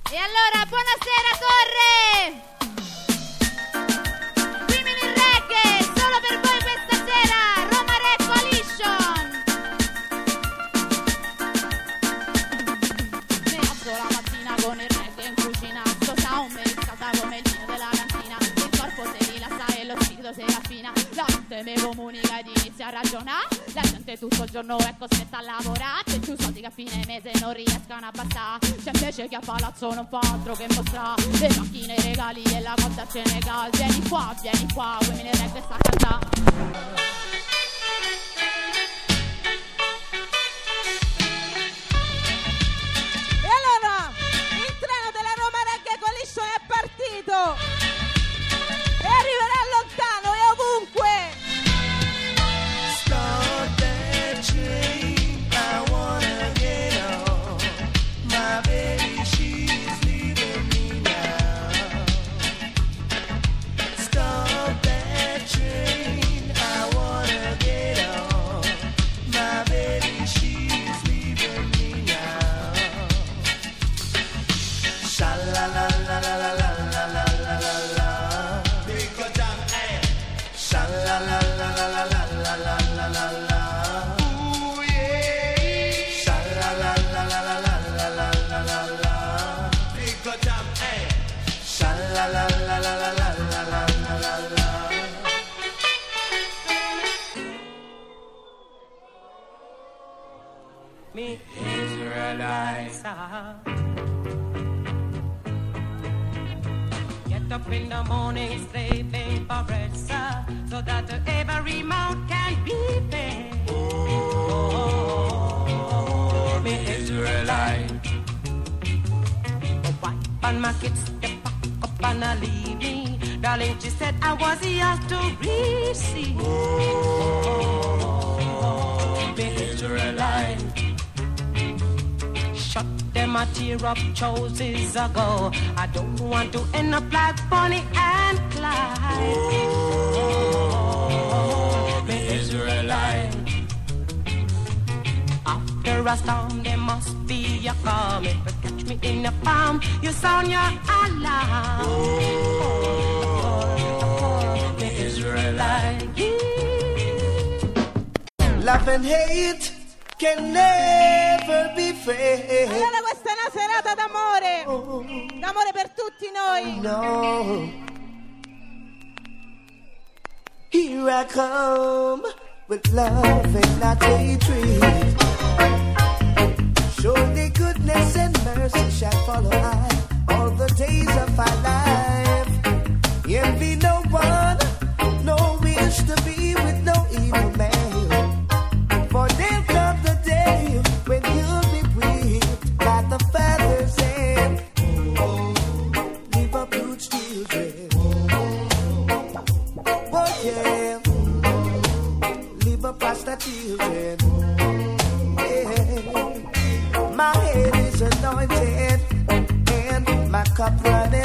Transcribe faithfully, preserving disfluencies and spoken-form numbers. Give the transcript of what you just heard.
E allora, buonasera Torre! Women in Reggae, solo per voi questa sera, Roma Reg Coalition! Mi alzo la mattina con il reggae in cucina, sto sound mi riscalda come il vino della cantina, il corpo si rilassa e lo spirito si raffina, la mente mi comunica ed inizia a ragionare, la gente tutto il giorno è costretta a lavorare, c'è più soldi che a fine mese non riescono a bastare, c'è invece chi a palazzo non fa altro che mostrare le macchine, i regali e la conta Senegal. Vieni qua, vieni qua, Women in Reggae sta a cantare. E allora il treno della Roma Reggae Coalition è partito e arriverà lontano e ovunque. Start that train, I wanna get on. My baby, she's leaving me now. Start that train, I wanna get on. My baby, she's leaving me now. Sha la la la la la la la la la la. Pick a jam, eh. Sha la la la la la la la la la la la. Ooh yeah. Sha la la la la la la la la la la la. Pick a jam, eh. Sha la la la la la la la la la la la. Me Israelites get up in the morning slaving for bread, sir, so that every mouth can be fed. Oh, me Israelite. Wipe on my kids, step up and I leave me. Darling, she said I was yours to receive. Oh, me Israelite. Shut them a tear up choices ago. I don't want to end up like Bonnie and Clyde. Oh, me Israelite. After a storm there must be a calm. If you catch me in the palm, you sound your alarm. Oh, me Israelite. Love and hate can never be fair. Allora questa è una serata d'amore, d'amore per tutti noi. No. Here I come with love and not hatred. Surely goodness and mercy shall follow I all the days of our life. Envy no one, no wish to be with no evil man. For there'll come the day when you'll be whipped by the father's hand. Oh, leave up huge children. Oh yeah, leave up rasta children. Yeah. My head is anointed and my cup running